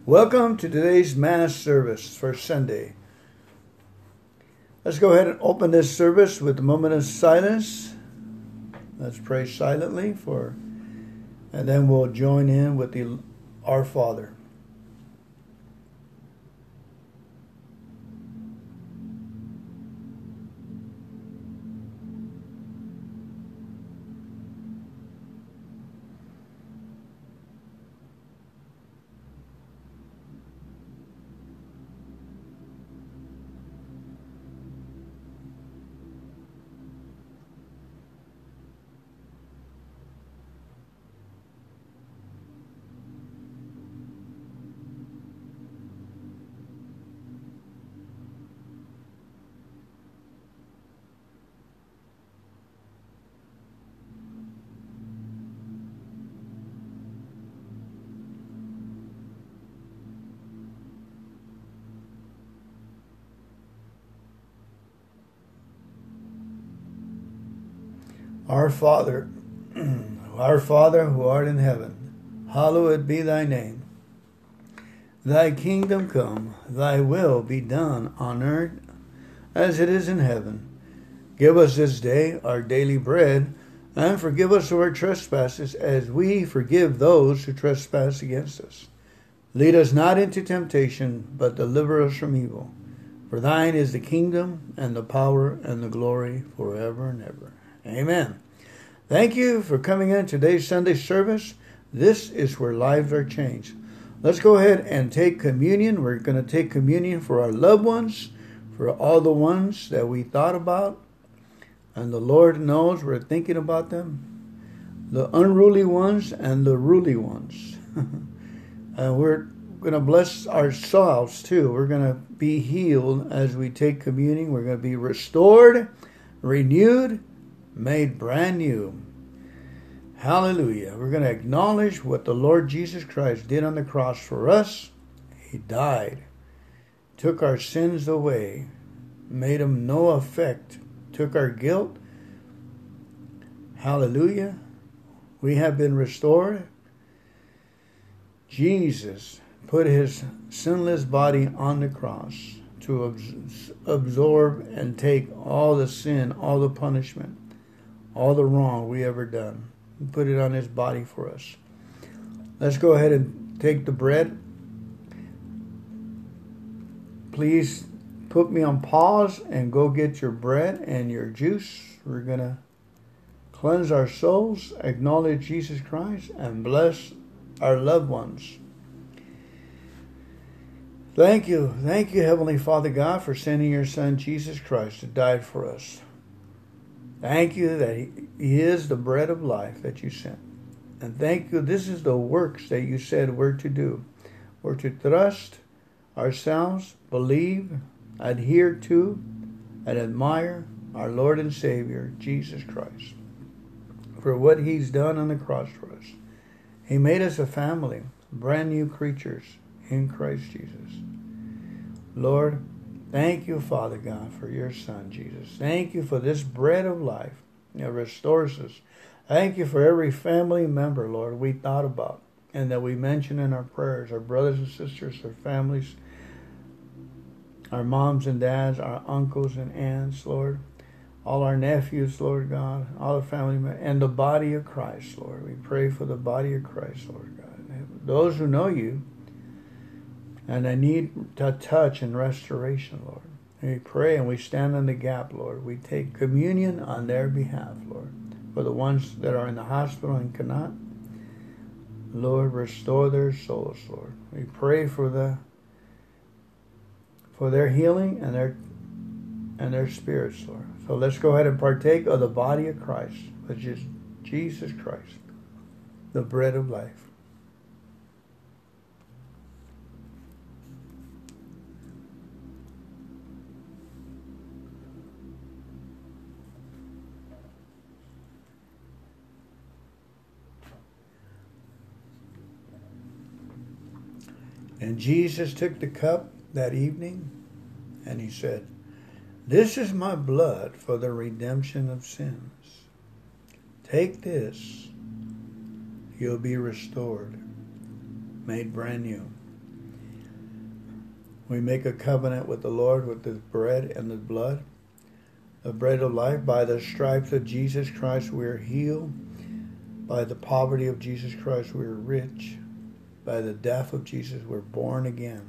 Welcome to today's Mass service for Sunday. Let's go ahead and open this service with a moment of silence. Let's pray silently and then we'll join in with Our Father. Our Father, who art in heaven, hallowed be thy name. Thy kingdom come, thy will be done on earth as it is in heaven. Give us this day our daily bread, and forgive us our trespasses as we forgive those who trespass against us. Lead us not into temptation, but deliver us from evil. For thine is the kingdom, and the power, and the glory forever and ever. Amen. Thank you for coming in today's Sunday service. This is where lives are changed. Let's go ahead and take communion. We're going to take communion for our loved ones, for all the ones that we thought about. And the Lord knows we're thinking about them. The unruly ones and the ruly ones. And we're going to bless ourselves too. We're going to be healed as we take communion. We're going to be restored, renewed, made brand new. Hallelujah. We're going to acknowledge what the Lord Jesus Christ did on the cross for us. He died, took our sins away, made them no effect, took our guilt. Hallelujah. We have been restored. Jesus put his sinless body on the cross to absorb and take all the sin, all the punishment, all the wrong we ever done. He put it on his body for us. Let's go ahead and take the bread. Please put me on pause and go get your bread and your juice. We're going to cleanse our souls, acknowledge Jesus Christ, and bless our loved ones. Thank you, Heavenly Father God, for sending your Son, Jesus Christ, to die for us. Thank you that he is the bread of life that you sent. And thank you, this is the works that you said we're to do. We're to trust ourselves, believe, adhere to, and admire our Lord and Savior, Jesus Christ, for what he's done on the cross for us. He made us a family, brand new creatures in Christ Jesus. Lord, thank you, Father God, for your Son, Jesus. Thank you for this bread of life that restores us. Thank you for every family member, Lord, we thought about and that we mention in our prayers, our brothers and sisters, our families, our moms and dads, our uncles and aunts, Lord, all our nephews, Lord God, all the family members, and the body of Christ, Lord. We pray for the body of Christ, Lord God. Those who know you, and they need a touch and restoration, Lord. And we pray and we stand in the gap, Lord. We take communion on their behalf, Lord. For the ones that are in the hospital and cannot, Lord, restore their souls, Lord. We pray for their healing and their spirits, Lord. So let's go ahead and partake of the body of Christ, which is Jesus Christ, the bread of life. And Jesus took the cup that evening, and he said, "This is my blood for the redemption of sins. Take this, you'll be restored, made brand new." We make a covenant with the Lord with the bread and the blood, the bread of life. By the stripes of Jesus Christ we are healed. By the poverty of Jesus Christ we are rich. By the death of Jesus we're born again.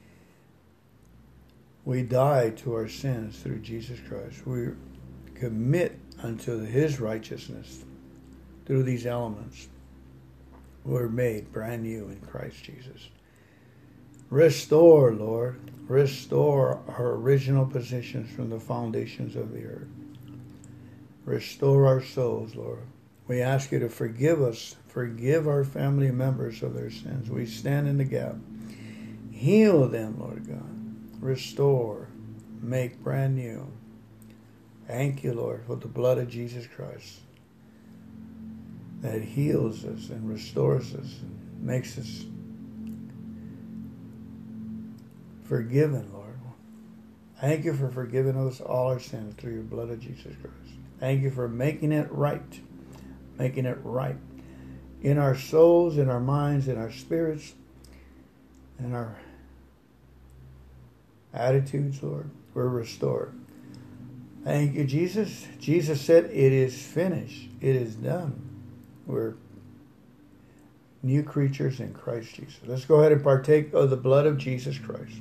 We die to our sins through Jesus Christ. We commit unto his righteousness through these elements. We're made brand new in Christ Jesus. Restore, Lord. Restore our original positions from the foundations of the earth. Restore our souls, Lord. We ask you to forgive us. Forgive our family members of their sins. We stand in the gap. Heal them, Lord God. Restore. Make brand new. Thank you, Lord, for the blood of Jesus Christ that heals us and restores us and makes us forgiven, Lord. Thank you for forgiving us all our sins through your blood of Jesus Christ. Thank you for making it right. Making it right in our souls, in our minds, in our spirits, in our attitudes, Lord. We're restored. Thank you, Jesus. Jesus said, it is finished. It is done. We're new creatures in Christ Jesus. Let's go ahead and partake of the blood of Jesus Christ.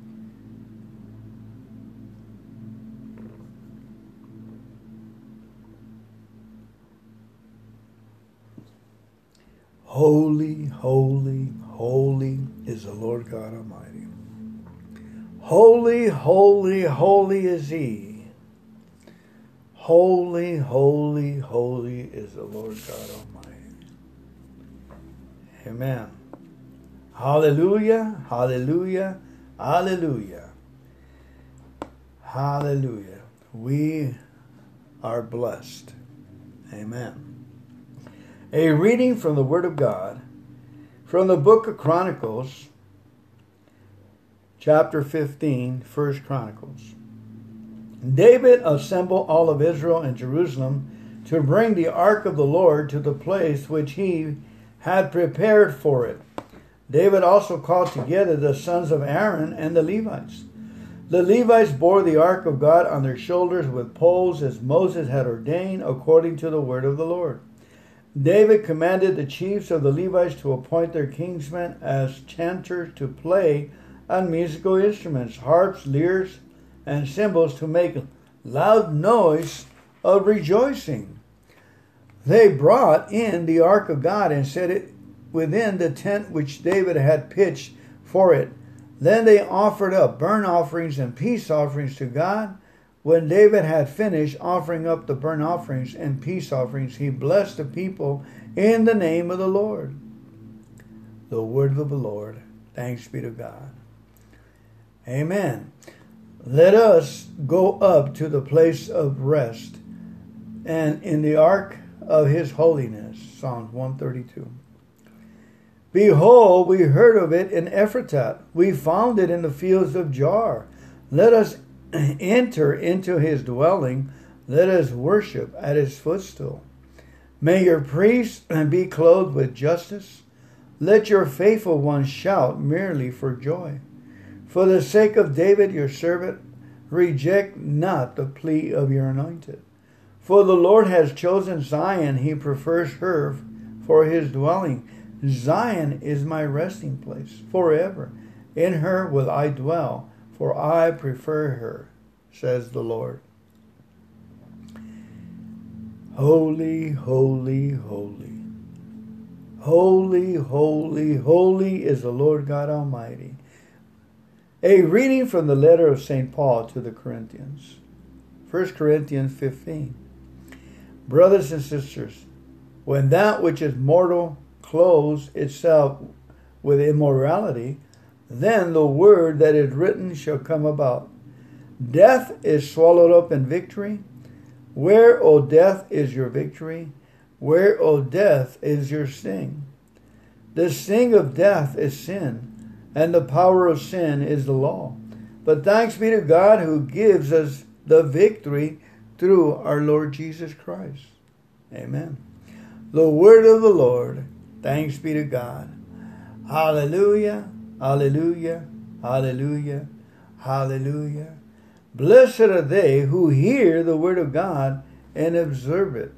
Holy, holy, holy is the Lord God Almighty. Holy, holy, holy is he. Holy, holy, holy is the Lord God Almighty. Amen. Hallelujah, hallelujah, hallelujah. Hallelujah. We are blessed. Amen. A reading from the Word of God, from the book of Chronicles, chapter 15, 1 Chronicles. David assembled all of Israel and Jerusalem to bring the ark of the Lord to the place which he had prepared for it. David also called together the sons of Aaron and the Levites. The Levites bore the ark of God on their shoulders with poles as Moses had ordained according to the word of the Lord. David commanded the chiefs of the Levites to appoint their kinsmen as chanters to play on musical instruments, harps, lyres, and cymbals to make loud noise of rejoicing. They brought in the ark of God and set it within the tent which David had pitched for it. Then they offered up burnt offerings and peace offerings to God. When David had finished offering up the burnt offerings and peace offerings, he blessed the people in the name of the Lord. The word of the Lord. Thanks be to God. Amen. Let us go up to the place of rest and in the ark of his holiness. Psalms 132. Behold, we heard of it in Ephratah. We found it in the fields of Jar. Let us enter into his dwelling. Let us worship at his footstool. May your priests be clothed with justice. Let your faithful ones shout merely for joy. For the sake of David your servant, reject not the plea of your anointed. For the Lord has chosen Zion, he prefers her for his dwelling. Zion is my resting place forever. In her will I dwell, for I prefer her, says the Lord. Holy, holy, holy. Holy, holy, holy is the Lord God Almighty. A reading from the letter of St. Paul to the Corinthians. 1 Corinthians 15. Brothers and sisters, when that which is mortal clothes itself with immorality, then the word that is written shall come about. Death is swallowed up in victory. Where, O death, is your victory? Where, O death, is your sting? The sting of death is sin, and the power of sin is the law. But thanks be to God who gives us the victory through our Lord Jesus Christ. Amen. The word of the Lord. Thanks be to God. Hallelujah. Hallelujah. Hallelujah. Hallelujah. Blessed are they who hear the word of God and observe it.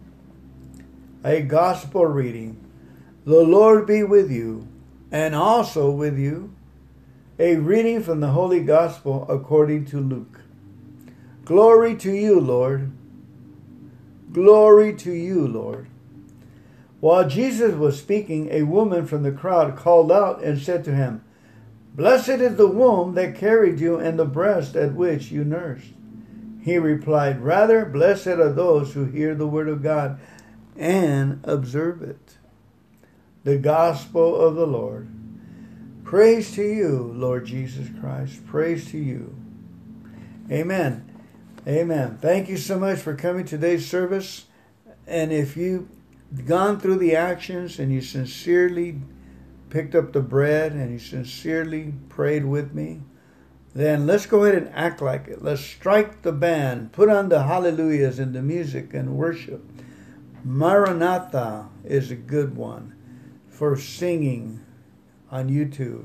A gospel reading. The Lord be with you, and also with you. A reading from the Holy Gospel according to Luke. Glory to you, Lord. Glory to you, Lord. While Jesus was speaking, a woman from the crowd called out and said to him, Blessed is the womb that carried you and the breast at which you nursed. He replied, Rather, blessed are those who hear the word of God and observe it. The Gospel of the Lord. Praise to you, Lord Jesus Christ. Praise to you. Amen. Amen. Thank you so much for coming to today's service. And if you've gone through the actions and you sincerely picked up the bread and you sincerely prayed with me, then let's go ahead and act like it. Let's strike the band, put on the hallelujahs and the music and worship. Maranatha is a good one for singing on YouTube.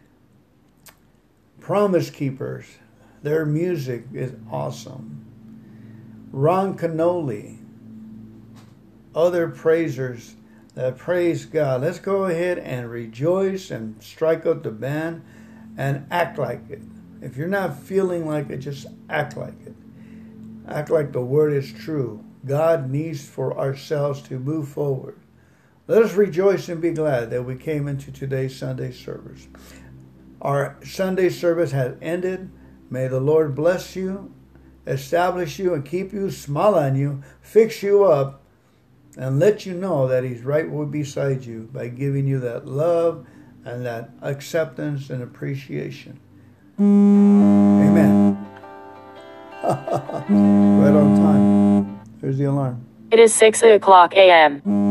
Promise Keepers, their music is awesome. Ron Canoli, other praisers that praise God. Let's go ahead and rejoice and strike up the band and act like it. If you're not feeling like it, just act like it. Act like the word is true. God needs for ourselves to move forward. Let us rejoice and be glad that we came into today's Sunday service. Our Sunday service has ended. May the Lord bless you, establish you, and keep you, smile on you, fix you up, and let you know that He's right beside you by giving you that love and that acceptance and appreciation. Amen. Right on time. There's the alarm. It is 6 o'clock a.m.